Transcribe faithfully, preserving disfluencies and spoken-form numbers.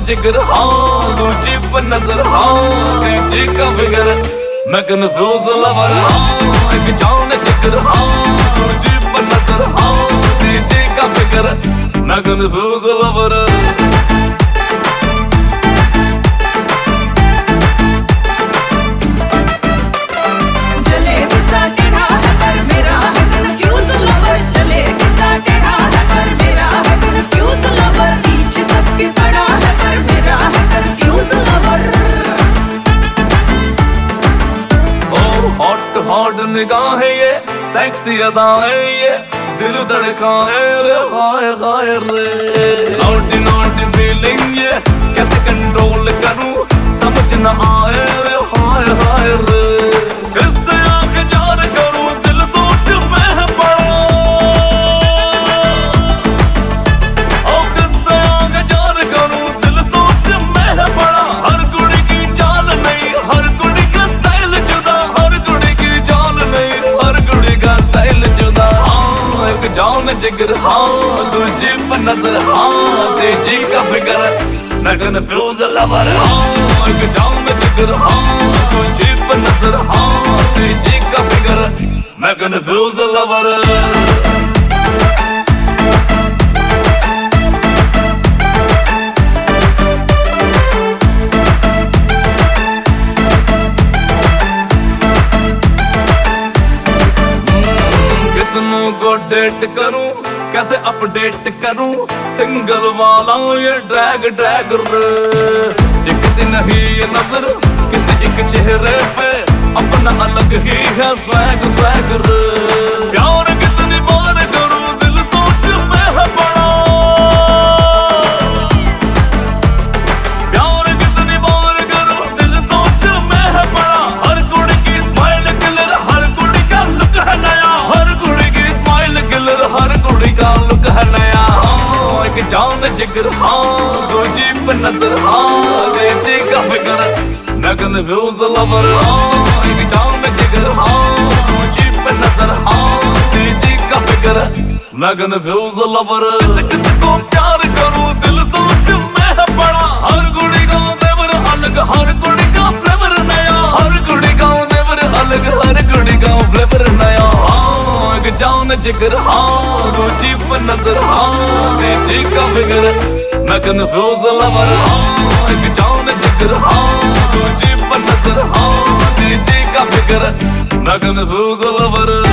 जिगर हाँ दूजी पर नजर हाँ तीजी का फिगर मैं कन्फ्यूज लवर हाँ एक जान जिगर हाँ दूजी पर नजर हाँ तीजी का फिगर मैं कन्फ्यूज लवर। हॉट हॉट निगाहें ये सेक्सी अदाएं ये दिल धड़काए रे हाय हाय रे नॉटी नॉटी फीलिंग ये कैसे कंट्रोल करूं समझ न आए रे हाय हाय रे किससे आके जार करूं दिल सोच में पड़ा ओ किससे आके जार करूं दिल सोच में पड़ा हर कुड़ी की चाल नहीं हर कुड़ी का स्टाइल जुदा हर कुड़ी की चाल नहीं हर कुड़ी का स्टाइल जुदा हाँ एक जान जिगर हाँ दूजी पर नजर हाँ तीजी का फिगर मैं कन्फ्यूज लवर हाँ एक जान जिगर हाँ दूजी पर नजर हाँ तीजी का फिगर मैं कन्फ्यूज लवर। कितनों को डेट करूं कैसे अपडेट करूं सिंगल वाला ये ड्रैग ड्रैग ये किसी नहीं ये नजर किसी एक चेहरे पे अपना अलग ही है स्वैग स्वैग प्यार कितनी बार करूं दिल सोच में है बड़ा प्यार कितनी बार करूं दिल सोच में है बड़ा हर कुड़ी की स्माइल किलर हर कुड़ी का लुक है नया हर कुड़ी की स्माइल किलर हर कुड़ी का लुक है नया हाँ एक जान जिगर हाँ दूजी पर नजर हाँ तीजी का फिगर मैं कन्फ्यूज लवर हाँ एक जान जिगर हाँ दूजी पर नजर हाँ तीजी का फिगर मैं कन्फ्यूज लवर। किसी किसी को प्यार करूं दिल सोच में है बड़ा हर कुड़ी का देवर अलग हर कुड़ी का फ्लेवर नया हर कुड़ी का देवर अलग हर कुड़ी का फ्लेवर नया हाँ एक जान जिगर हाँ दूजी पर नजर हाँ तीजी का फिगर मैं कन्फ्यूज लवर हाँ एक जान जिगर हाँ दूजी पर नजर हाँ तीजी का फिगर मैं कन्फ्यूज लवर।